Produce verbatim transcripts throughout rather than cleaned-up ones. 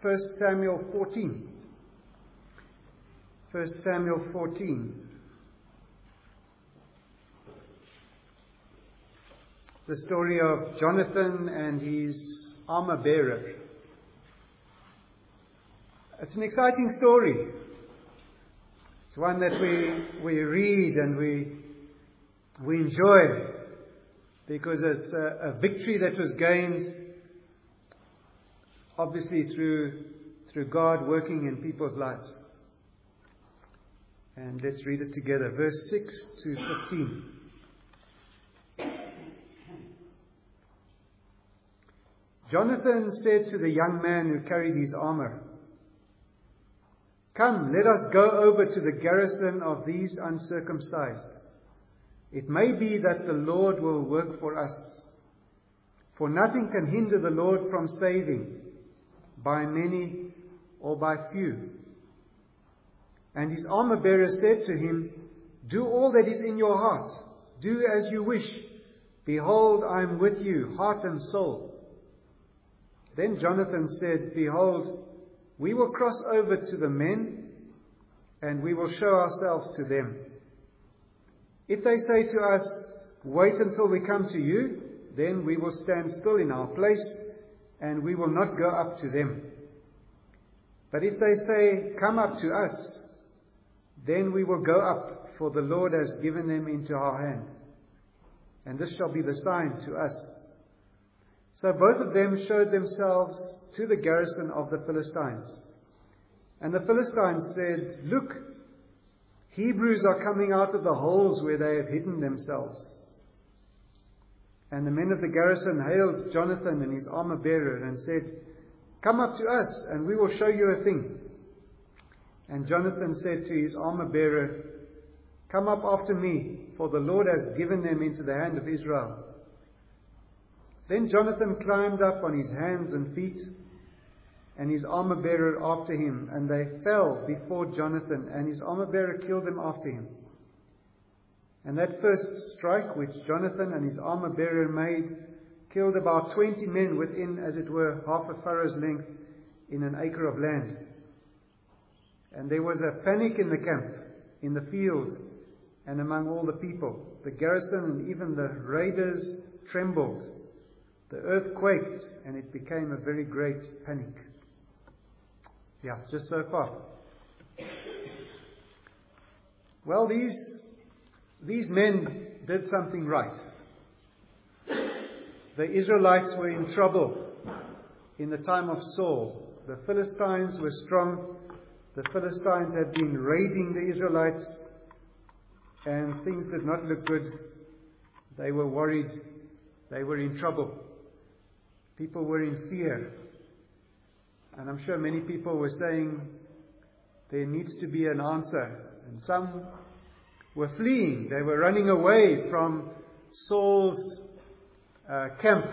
First Samuel fourteen. First Samuel fourteen. The story of Jonathan and his armor bearer. It's an exciting story. It's one that we we read and we we enjoy because it's a, a victory that was gained, obviously through through God working in people's lives. And let's read it together, verse six to fifteen. Jonathan said to the young man who carried his armor, "Come, let us go over to the garrison of these uncircumcised. It may be that the Lord will work for us. For nothing can hinder the Lord from saving, by many or by few." And his armor-bearer said to him, "Do all that is in your heart. Do as you wish. Behold, I am with you, heart and soul." Then Jonathan said, "Behold, we will cross over to the men, and we will show ourselves to them. If they say to us, 'Wait until we come to you,' then we will stand still in our place, and we will not go up to them. But if they say, 'Come up to us,' then we will go up, for the Lord has given them into our hand. And this shall be the sign to us." So both of them showed themselves to the garrison of the Philistines. And the Philistines said, "Look, Hebrews are coming out of the holes where they have hidden themselves." And the men of the garrison hailed Jonathan and his armor-bearer and said, "Come up to us, and we will show you a thing." And Jonathan said to his armor-bearer, "Come up after me, for the Lord has given them into the hand of Israel." Then Jonathan climbed up on his hands and feet, and his armor-bearer after him, and they fell before Jonathan, and his armor-bearer killed them after him. And that first strike which Jonathan and his armor-bearer made killed about twenty men within, as it were, half a furrow's length in an acre of land. And there was a panic in the camp, in the field, and among all the people. The garrison and even the raiders trembled. The earth quaked, and it became a very great panic. Yeah, just so far. Well, these, these men did something right. The Israelites were in trouble in the time of Saul. The Philistines were strong. The Philistines had been raiding the Israelites, and things did not look good. They were worried. They were in trouble. People were in fear. And I'm sure many people were saying there needs to be an answer. And some were fleeing. They were running away from Saul's uh, camp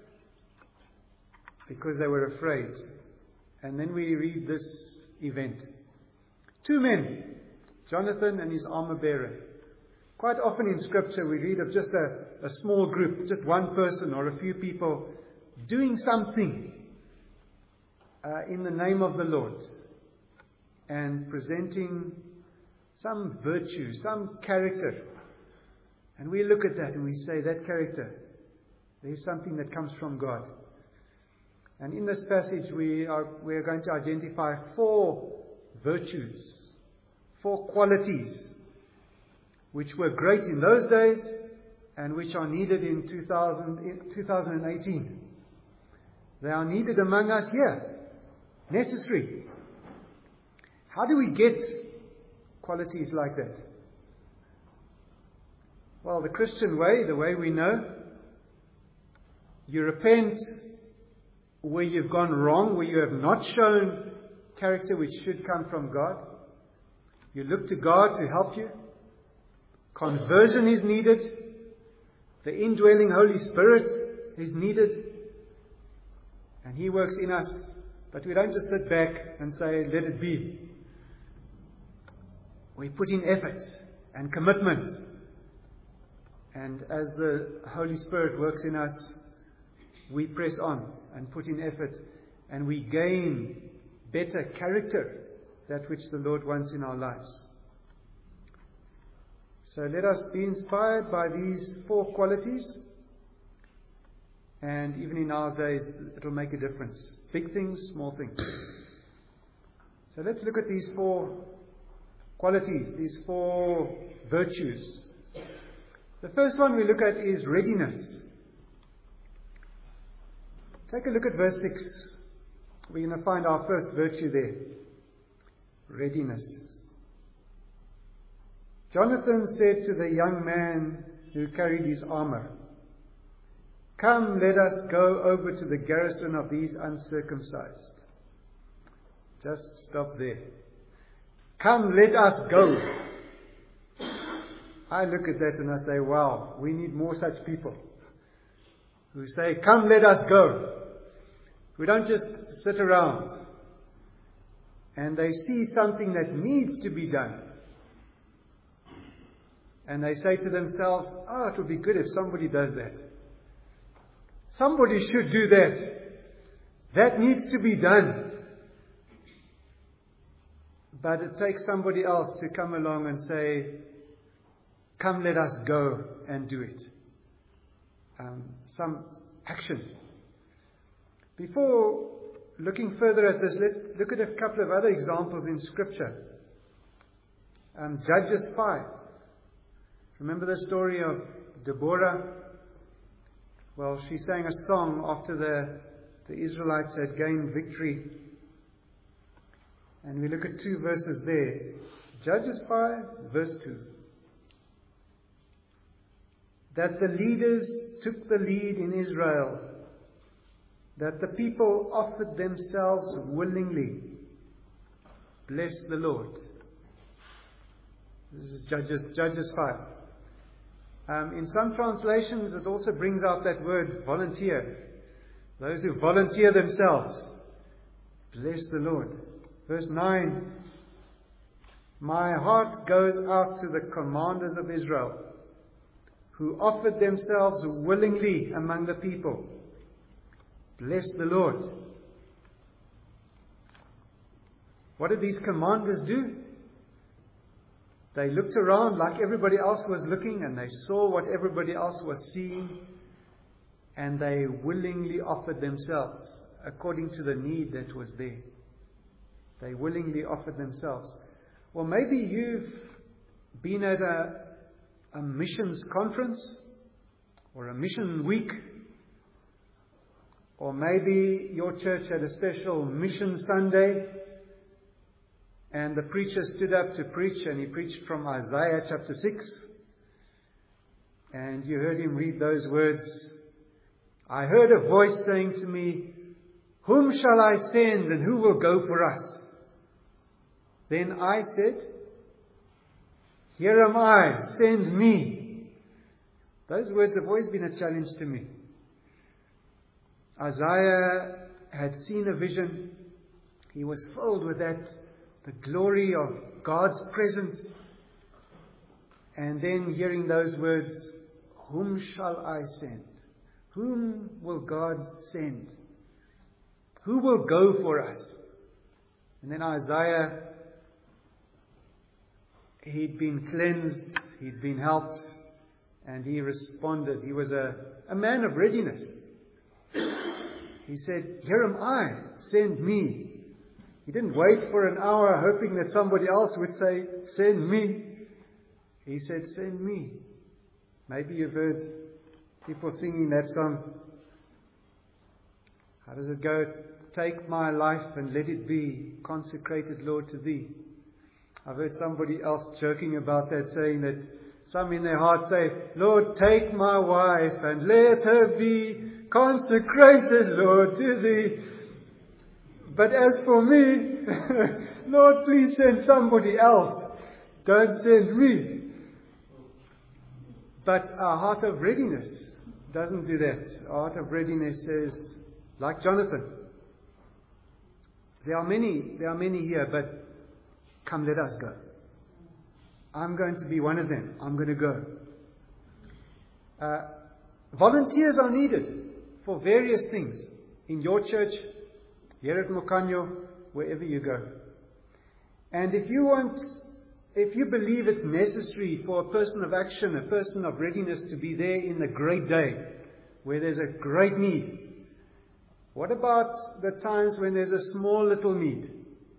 because they were afraid. And then we read this event. Two men, Jonathan and his armor-bearer. Quite often in Scripture we read of just a, a small group, just one person or a few people doing something uh, in the name of the Lord and presenting some virtue, some character. And we look at that and we say, that character, there's something that comes from God. And in this passage we are we are going to identify four virtues, four qualities which were great in those days and which are needed in two thousand, two thousand eighteen. They are needed among us here. Necessary. How do we get qualities like that? Well, the Christian way, the way we know, you repent where you've gone wrong, where you have not shown character which should come from God. You look to God to help you. Conversion is needed. The indwelling Holy Spirit is needed. And He works in us. But we don't just sit back and say, let it be. We put in effort and commitment. And as the Holy Spirit works in us, we press on and put in effort. And we gain better character, that which the Lord wants in our lives. So let us be inspired by these four qualities, and even in our days it will make a difference. Big things, small things. So let's look at these four qualities, these four virtues. The first one we look at is readiness. Take a look at verse six. We're going to find our first virtue there. Readiness. Jonathan said to the young man who carried his armor, "Come, let us go over to the garrison of these uncircumcised." Just stop there. Come, let us go. I look at that and I say, wow, we need more such people who say, come, let us go. We don't just sit around. And they see something that needs to be done. And they say to themselves, oh, it would be good if somebody does that. Somebody should do that. That needs to be done. But it takes somebody else to come along and say, come, let us go and do it. Um, some action. Before looking further at this, let's look at a couple of other examples in Scripture. Um, Judges five. Remember the story of Deborah? Well, she sang a song after the, the Israelites had gained victory. And we look at two verses there. Judges five, verse two. That the leaders took the lead in Israel, that the people offered themselves willingly. Bless the Lord. This is Judges, Judges five. Um, in some translations, it also brings out that word volunteer. Those who volunteer themselves. Bless the Lord. Verse nine. My heart goes out to the commanders of Israel, who offered themselves willingly among the people. Bless the Lord. What did these commanders do? They looked around like everybody else was looking, and they saw what everybody else was seeing, and they willingly offered themselves according to the need that was there. They willingly offered themselves. Well, maybe you've been at a, a missions conference or a mission week, or maybe your church had a special mission Sunday, and the preacher stood up to preach, and he preached from Isaiah chapter six. And you heard him read those words. I heard a voice saying to me, whom shall I send, and who will go for us? Then I said, here am I, send me. Those words have always been a challenge to me. Isaiah had seen a vision. He was filled with that, the glory of God's presence. And then hearing those words, whom shall I send? Whom will God send? Who will go for us? And then Isaiah, he'd been cleansed, he'd been helped, and he responded. He was a, a man of readiness. He said, here am I, send me. He didn't wait for an hour hoping that somebody else would say, send me. He said, send me. Maybe you've heard people singing that song. How does it go? Take my life and let it be consecrated, Lord, to Thee. I've heard somebody else joking about that, saying that some in their heart say, Lord, take my wife and let her be consecrated, Lord, to Thee. But as for me, Lord, please send somebody else. Don't send me. But our heart of readiness doesn't do that. Our heart of readiness says, like Jonathan, there are many, there are many here, but come, let us go. I'm going to be one of them. I'm going to go. Uh, volunteers are needed for various things. In your church, here at Mokanyo, wherever you go. And if you want, if you believe it's necessary for a person of action, a person of readiness to be there in the great day, where there's a great need, what about the times when there's a small little need?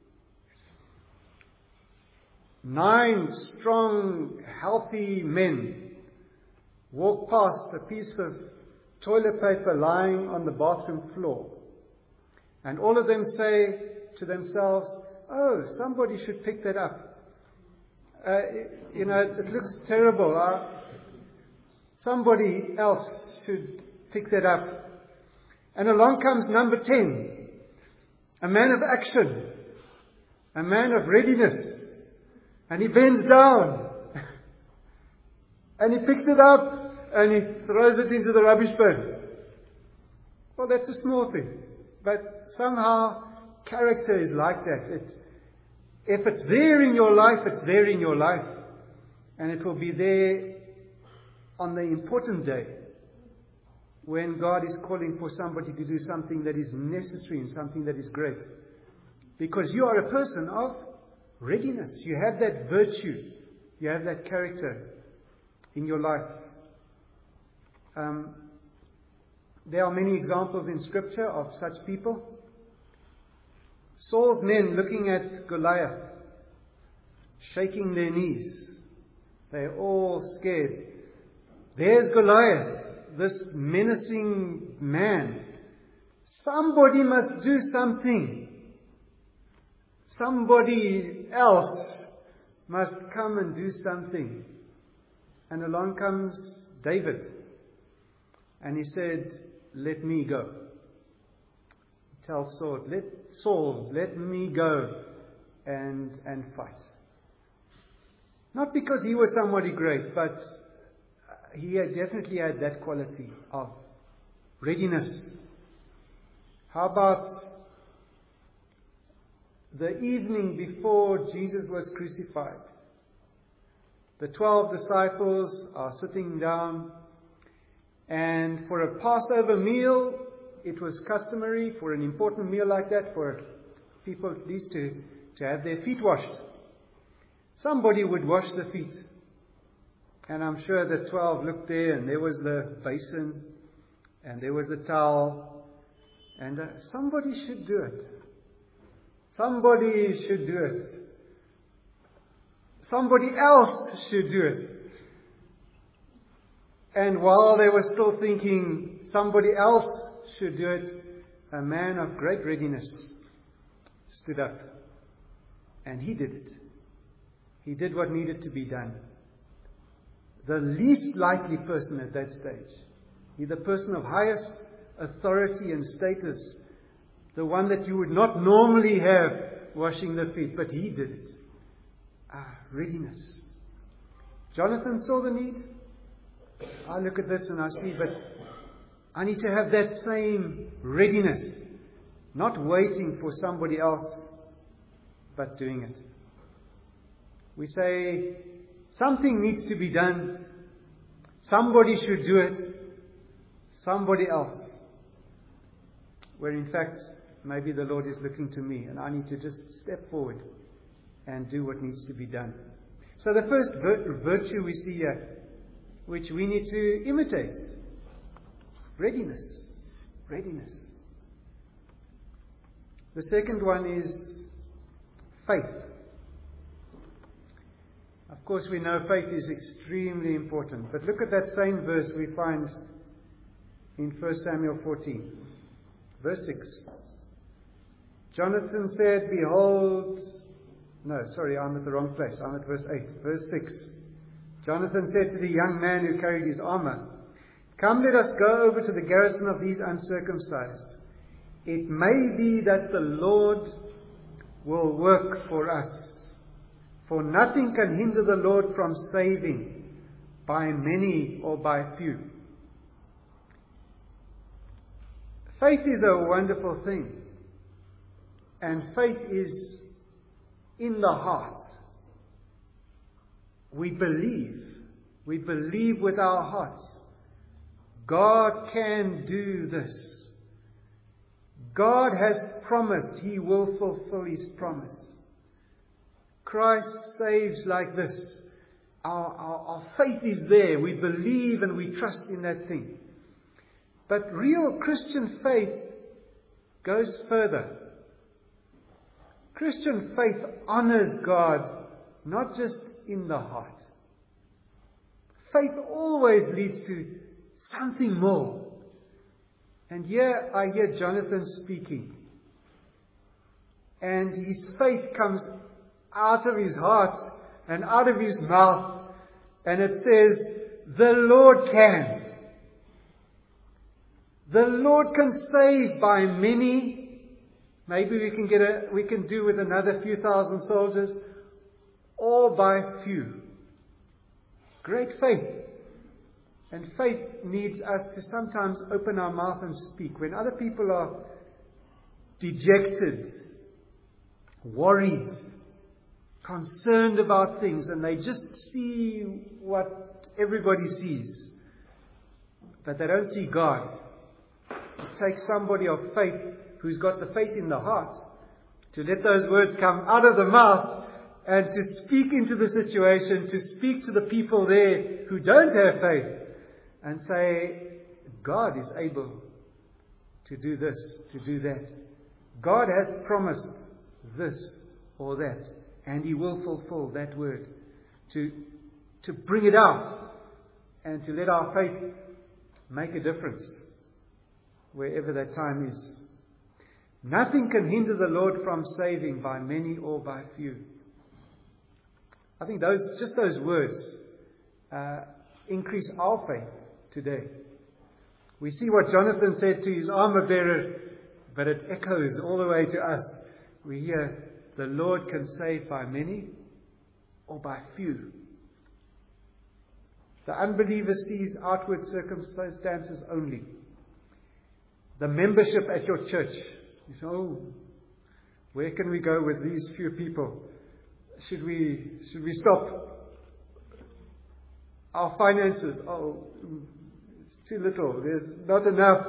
Nine strong, healthy men walk past a piece of toilet paper lying on the bathroom floor. And all of them say to themselves, oh, somebody should pick that up. Uh, you know, it looks terrible. Uh, somebody else should pick that up. And along comes number ten, a man of action, a man of readiness. And he bends down and he picks it up and he throws it into the rubbish bin. Well, that's a small thing. But somehow character is like that. It, if it's there in your life, it's there in your life. And it will be there on the important day when God is calling for somebody to do something that is necessary and something that is great. Because you are a person of readiness. You have that virtue. You have that character in your life. Um, there are many examples in Scripture of such people. Saul's men looking at Goliath, shaking their knees. They're all scared. There's Goliath, this menacing man. Somebody must do something. Somebody else must come and do something. And along comes David. And he said, let me go. Tell Saul, let Saul, let me go and, and fight. Not because he was somebody great, but he had definitely had that quality of readiness. How about the evening before Jesus was crucified? The twelve disciples are sitting down, and for a Passover meal, it was customary for an important meal like that for people at least to, to have their feet washed. Somebody would wash the feet. And I'm sure the twelve looked there, and there was the basin, and there was the towel, and uh, somebody should do it. Somebody should do it. Somebody else should do it. And while they were still thinking somebody else should do it, a man of great readiness stood up. And he did it. He did what needed to be done. The least likely person at that stage. He, the person of highest authority and status. The one that you would not normally have washing the feet. But he did it. Ah, readiness. Jonathan saw the need. I look at this and I see, but I need to have that same readiness. Not waiting for somebody else, but doing it. We say, something needs to be done. Somebody should do it. Somebody else. Where in fact, maybe the Lord is looking to me and I need to just step forward and do what needs to be done. So the first vir- virtue we see here, which we need to imitate. Readiness. Readiness. The second one is faith. Of course, we know faith is extremely important. But look at that same verse we find in First Samuel fourteen. Verse six. Jonathan said, behold... No, sorry, I'm at the wrong place. I'm at verse eight. Verse six. Jonathan said to the young man who carried his armor, come, let us go over to the garrison of these uncircumcised. It may be that the Lord will work for us. For nothing can hinder the Lord from saving by many or by few. Faith is a wonderful thing. And faith is in the heart. We believe. We believe with our hearts. God can do this. God has promised He will fulfill His promise. Christ saves like this. Our, our, our faith is there. We believe and we trust in that thing. But real Christian faith goes further. Christian faith honors God, not just in the heart. Faith always leads to something more. And here I hear Jonathan speaking. And his faith comes out of his heart and out of his mouth. And it says, the Lord can. The Lord can save by many. Maybe we can get a, we can do with another few thousand soldiers, or by few. Great faith. And faith needs us to sometimes open our mouth and speak. When other people are dejected, worried, concerned about things, and they just see what everybody sees, but they don't see God. It takes somebody of faith who's got the faith in the heart to let those words come out of the mouth and to speak into the situation, to speak to the people there who don't have faith and say, God is able to do this, to do that. God has promised this or that, and He will fulfill that word. To, to bring it out and to let our faith make a difference wherever that time is. Nothing can hinder the Lord from saving by many or by few. I think those, just those words uh, increase our faith today. We see what Jonathan said to his armor bearer, but it echoes all the way to us. We hear, the Lord can save by many or by few. The unbeliever sees outward circumstances only. The membership at your church. You say, oh, where can we go with these few people? Should we should we stop? Our finances, oh, it's too little. There's not enough.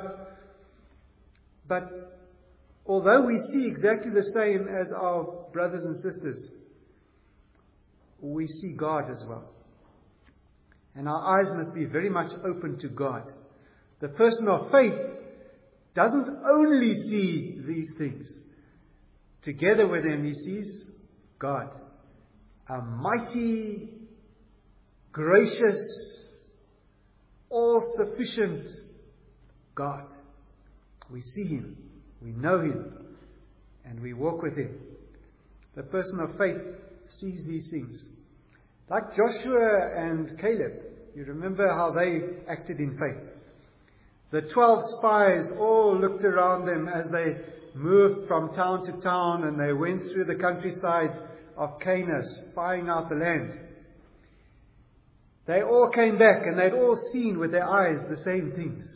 But although we see exactly the same as our brothers and sisters, we see God as well. And our eyes must be very much open to God. The person of faith doesn't only see these things. Together with him, he sees God. A mighty, gracious, all-sufficient God. We see Him, we know Him, and we walk with Him. The person of faith sees these things. Like Joshua and Caleb, you remember how they acted in faith. The twelve spies all looked around them as they moved from town to town, and they went through the countryside of Canaan, spying out the land. They all came back and they'd all seen with their eyes the same things.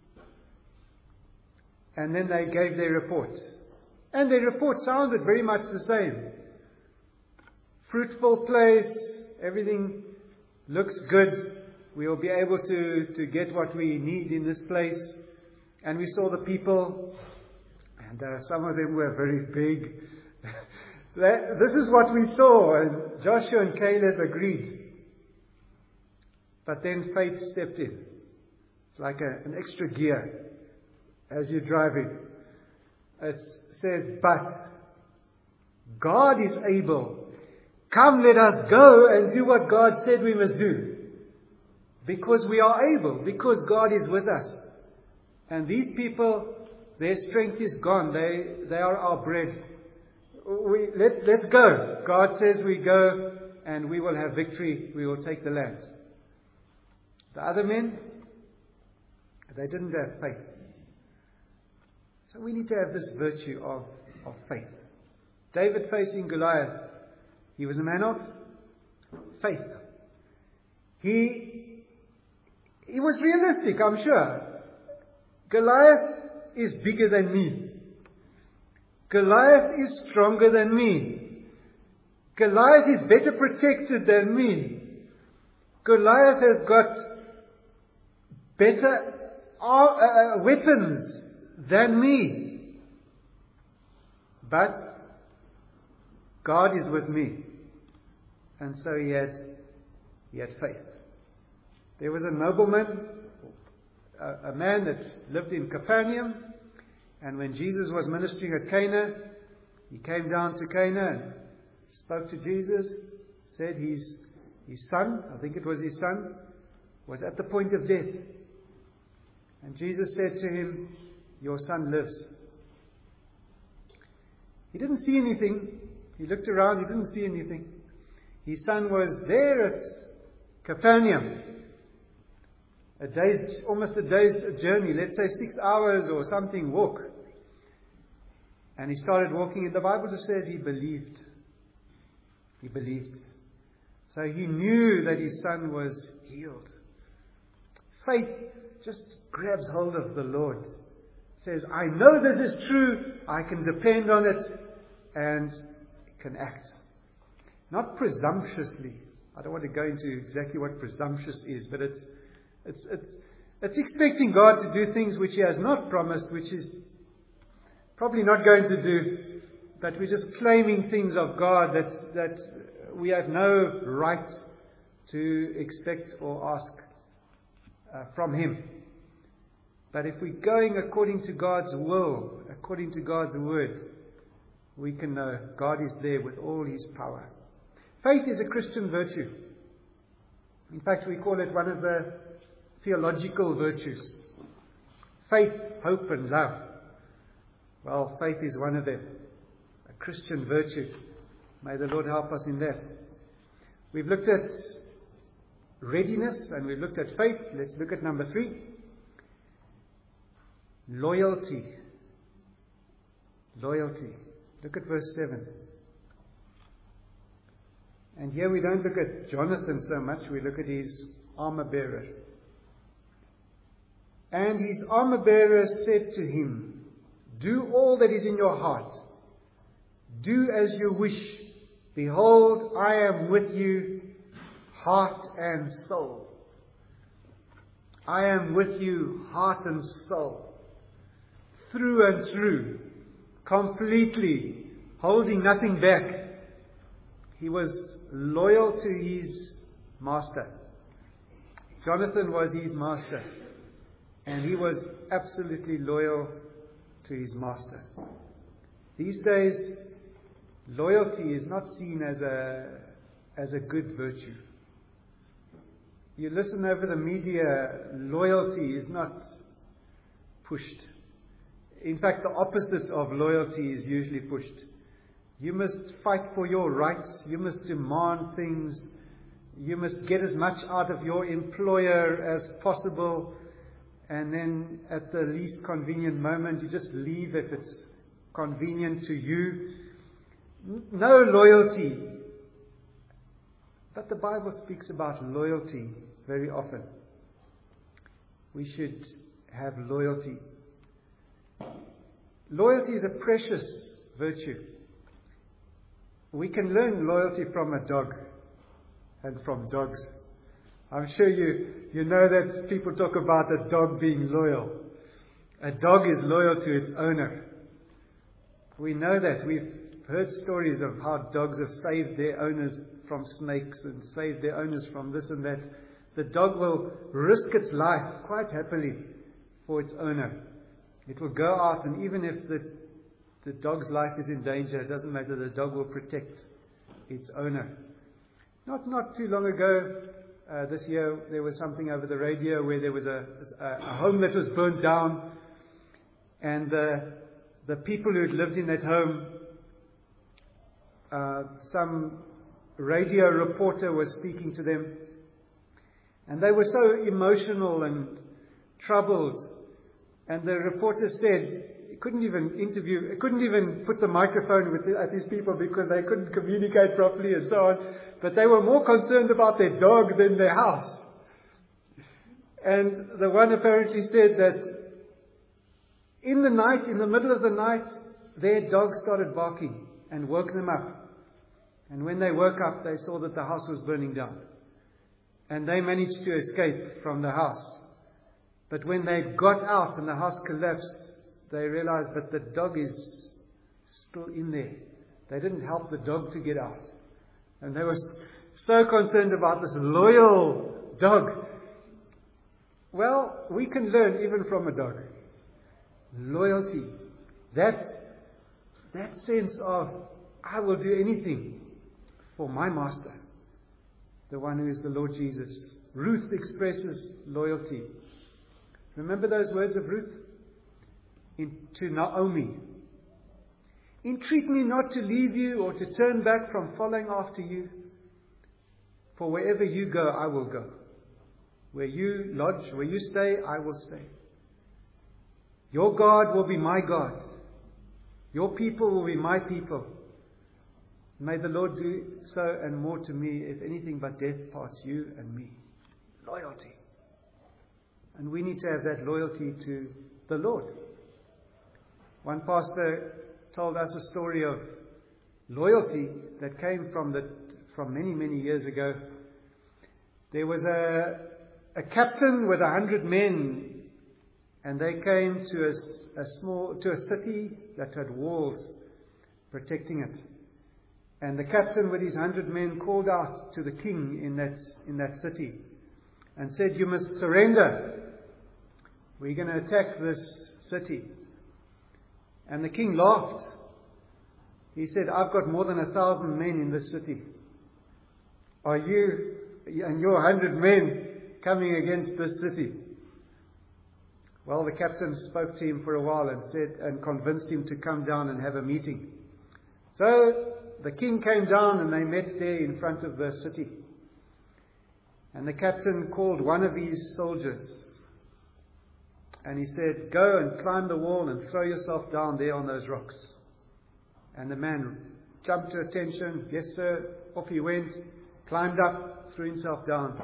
And then they gave their reports. And their report sounded very much the same. Fruitful place, everything looks good. We will be able to, to get what we need in this place. And we saw the people, and uh, some of them were very big. This is what we saw, and Joshua and Caleb agreed. But then faith stepped in. It's like a, an extra gear as you're driving. It says, but God is able. Come, let us go and do what God said we must do. Because we are able, because God is with us. And these people, their strength is gone. They, they are our bread. We, let, let's go. God says we go and we will have victory. We will take the land. The other men, they didn't have faith. So we need to have this virtue of, of faith. David facing Goliath, he was a man of faith. He, he was realistic, I'm sure. Goliath is bigger than me. Goliath is stronger than me. Goliath is better protected than me. Goliath has got better uh, uh, weapons than me. but God is with me. And so he had, he had faith. There was a nobleman, a, a man that lived in Capernaum, and when Jesus was ministering at Cana, he came down to Cana and spoke to Jesus, said his, his son, I think it was his son, was at the point of death. And Jesus said to him, your son lives. He didn't see anything. He looked around, he didn't see anything. His son was there at Capernaum. A day's, almost a day's journey, let's say six hours or something walk. And he started walking, and the Bible just says he believed. He believed. So he knew that his son was healed. Faith just grabs hold of the Lord. Says, I know this is true, I can depend on it, and can act. Not presumptuously. I don't want to go into exactly what presumptuous is, but it's It's, it's, it's expecting God to do things which He has not promised, which He's probably not going to do, but we're just claiming things of God that, that we have no right to expect or ask uh, from Him. But if we're going according to God's will, according to God's word, we can know God is there with all His power. Faith is a Christian virtue. In fact, we call it one of the theological virtues. Faith, hope and love. Well, faith is one of them. A Christian virtue. May the Lord help us in that. We've looked at readiness and we've looked at faith. Let's look at number three. Loyalty. Loyalty. Look at verse seven. And here we don't look at Jonathan so much, we look at his armor bearer. And his armor bearer said to him, do all that is in your heart. Do as you wish. Behold, I am with you, heart and soul. I am with you, heart and soul. Through and through. Completely. Holding nothing back. He was loyal to his master. Jonathan was his master. And he was absolutely loyal to his master. These days, loyalty is not seen as a, as a good virtue. You listen over the media, loyalty is not pushed. In fact, the opposite of loyalty is usually pushed. You must fight for your rights. You must demand things. You must get as much out of your employer as possible. And then at the least convenient moment, you just leave if it's convenient to you. No loyalty. But the Bible speaks about loyalty very often. We should have loyalty. Loyalty is a precious virtue. We can learn loyalty from a dog and from dogs. I'm sure you, you know that people talk about a dog being loyal. A dog is loyal to its owner. We know that. We've heard stories of how dogs have saved their owners from snakes and saved their owners from this and that. The dog will risk its life quite happily for its owner. It will go out, and even if the, the dog's life is in danger, it doesn't matter, the dog will protect its owner. Not not too long ago, uh, this year, there was something over the radio where there was a, a, a home that was burnt down, and uh, the people who had lived in that home, uh, some radio reporter was speaking to them, and they were so emotional and troubled. And the reporter said he couldn't even interview, he couldn't even put the microphone with the, at these people because they couldn't communicate properly and so on. But they were more concerned about their dog than their house. And the one apparently said that in the night, in the middle of the night, their dog started barking and woke them up. And when they woke up, they saw that the house was burning down. And they managed to escape from the house. But when they got out and the house collapsed, they realized that the dog is still in there. They didn't help the dog to get out. And they were so concerned about this loyal dog. Well, we can learn even from a dog. Loyalty. That, that sense of, I will do anything for my master. The one who is the Lord Jesus. Ruth expresses loyalty. Remember those words of Ruth? In, to Naomi. Entreat me not to leave you or to turn back from following after you. For wherever you go, I will go. Where you lodge, where you stay, I will stay. Your God will be my God. Your people will be my people. May the Lord do so and more to me, if anything but death parts you and me. Loyalty. And we need to have that loyalty to the Lord. One pastor told us a story of loyalty that came from the from many, many years ago. There was a, a captain with a hundred men, and they came to a, a small to a city that had walls protecting it. And the captain with his hundred men called out to the king in that in that city and said, "You must surrender. We're going to attack this city." And the king laughed. He said, "I've got more than a thousand men in this city. Are you and your hundred men coming against this city?" Well, the captain spoke to him for a while and said, and convinced him to come down and have a meeting. So the king came down and they met there in front of the city. And the captain called one of his soldiers. And he said, "Go and climb the wall and throw yourself down there on those rocks." And the man jumped to attention. "Yes, sir." Off he went, climbed up, threw himself down.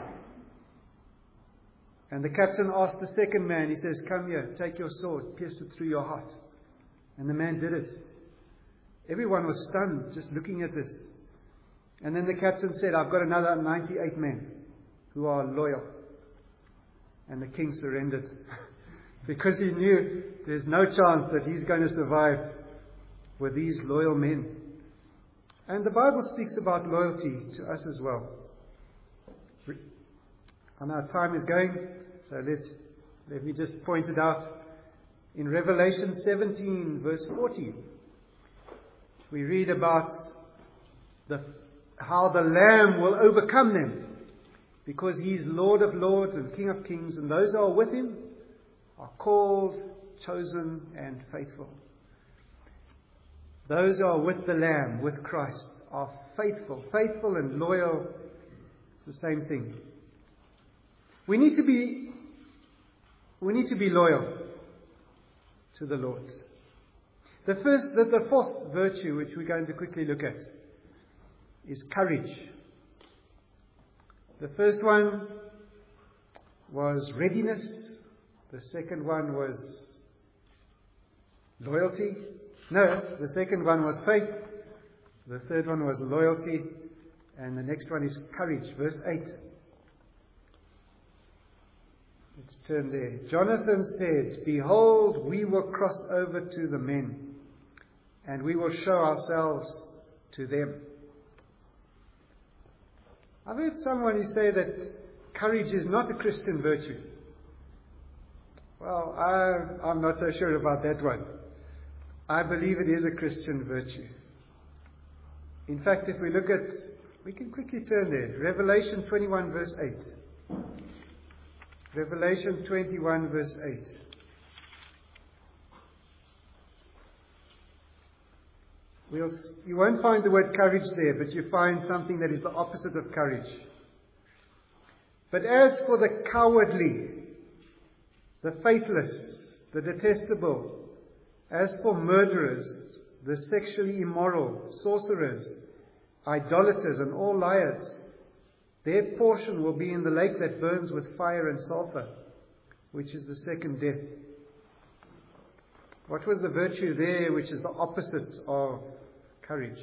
And the captain asked the second man, he says, "Come here, take your sword, pierce it through your heart." And the man did it. Everyone was stunned just looking at this. And then the captain said, "I've got another ninety-eight men who are loyal." And the king surrendered. Because he knew there's no chance that he's going to survive with these loyal men. And the Bible speaks about loyalty to us as well. I know time is going, so let's let me just point it out. In Revelation seventeen, verse fourteen, we read about the, how the Lamb will overcome them, because He's Lord of lords and King of kings, and those who are with Him are called, chosen, and faithful. Those who are with the Lamb, with Christ, are faithful. Faithful and loyal, it's the same thing. We need to be, we need to be loyal to the Lord. The first, the, the fourth virtue, which we're going to quickly look at, is courage. The first one was readiness. The second one was loyalty. No, the second one was faith. The third one was loyalty. And the next one is courage. Verse eight. Let's turn there. Jonathan said, "Behold, we will cross over to the men, and we will show ourselves to them." I've heard someone who say that courage is not a Christian virtue. Well, I, I'm not so sure about that one. I believe it is a Christian virtue. In fact, if we look at, we can quickly turn there. Revelation twenty-one, verse eight. Revelation twenty-one, verse eight. We'll, you won't find the word courage there, but you find something that is the opposite of courage. "But as for the cowardly, the faithless, the detestable, as for murderers, the sexually immoral, sorcerers, idolaters, and all liars, their portion will be in the lake that burns with fire and sulfur, which is the second death." What was the virtue there which is the opposite of courage?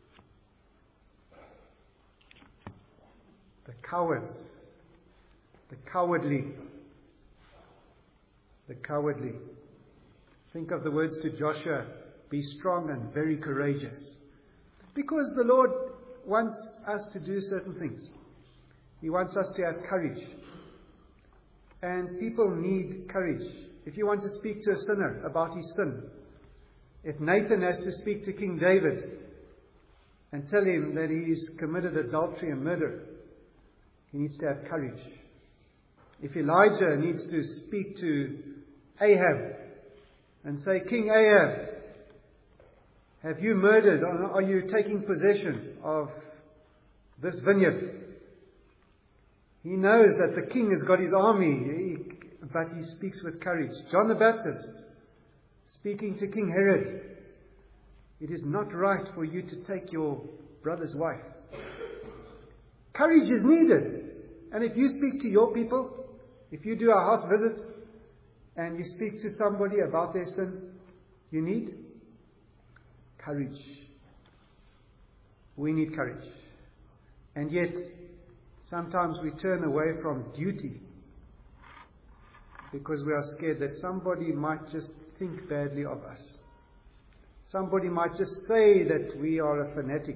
The cowards, the cowardly, the cowardly. Think of the words to Joshua, be strong and very courageous. Because the Lord wants us to do certain things. He wants us to have courage. And people need courage. If you want to speak to a sinner about his sin, if Nathan has to speak to King David and tell him that he's committed adultery and murder, he needs to have courage. If Elijah needs to speak to Ahab and say, King Ahab, have you murdered, or are you taking possession of this vineyard? He knows that the king has got his army, but he speaks with courage. John the Baptist, speaking to King Herod, it is not right for you to take your brother's wife. Courage is needed. And if you speak to your people, if you do a house visit, and you speak to somebody about their sin, you need courage. We need courage. And yet, sometimes we turn away from duty because we are scared that somebody might just think badly of us. Somebody might just say that we are a fanatic.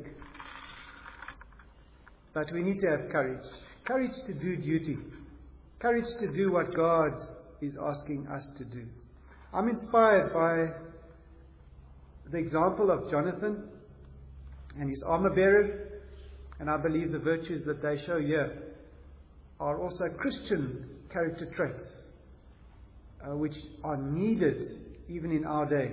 But we need to have courage. Courage to do duty. Courage to do what God is asking us to do. I'm inspired by the example of Jonathan and his armor bearer, and I believe the virtues that they show here are also Christian character traits, uh, which are needed even in our day,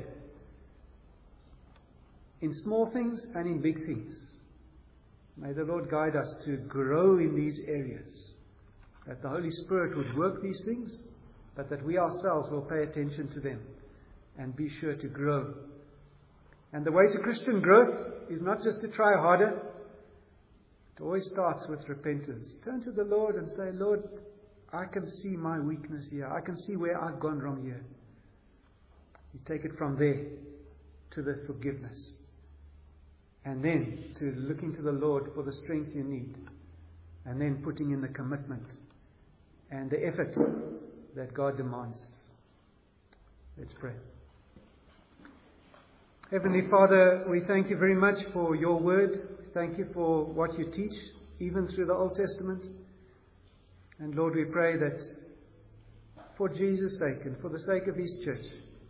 in small things and in big things. May the Lord guide us to grow in these areas, that the Holy Spirit would work these things, but that we ourselves will pay attention to them and be sure to grow. And the way to Christian growth is not just to try harder. It always starts with repentance. Turn to the Lord and say, Lord, I can see my weakness here. I can see where I've gone wrong here. You take it from there to the forgiveness. And then to looking to the Lord for the strength you need. And then putting in the commitment and the effort that God demands. Let's pray. Heavenly Father, we thank you very much for your word. Thank you for what you teach, even through the Old Testament. And Lord, we pray that for Jesus' sake and for the sake of his church,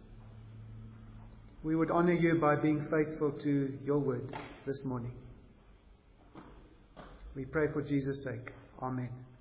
we would honor you by being faithful to your word this morning. We pray for Jesus' sake. Amen.